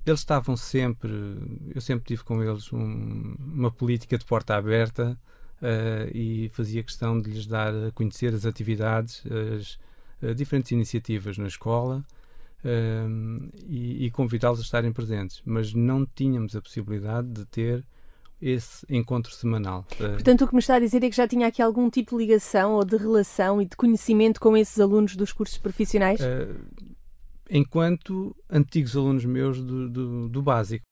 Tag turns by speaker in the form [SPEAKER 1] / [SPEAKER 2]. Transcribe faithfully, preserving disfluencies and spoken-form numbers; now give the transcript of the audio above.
[SPEAKER 1] eles estavam sempre, eu sempre tive com eles um, uma política de porta aberta uh, e fazia questão de lhes dar a conhecer as atividades, as, as diferentes iniciativas na escola uh, e, e convidá-los a estarem presentes, mas não tínhamos a possibilidade de ter esse encontro semanal.
[SPEAKER 2] Portanto, o que me está a dizer é que já tinha aqui algum tipo de ligação ou de relação e de conhecimento com esses alunos dos cursos profissionais?
[SPEAKER 1] Uh, enquanto antigos alunos meus do, do, do básico.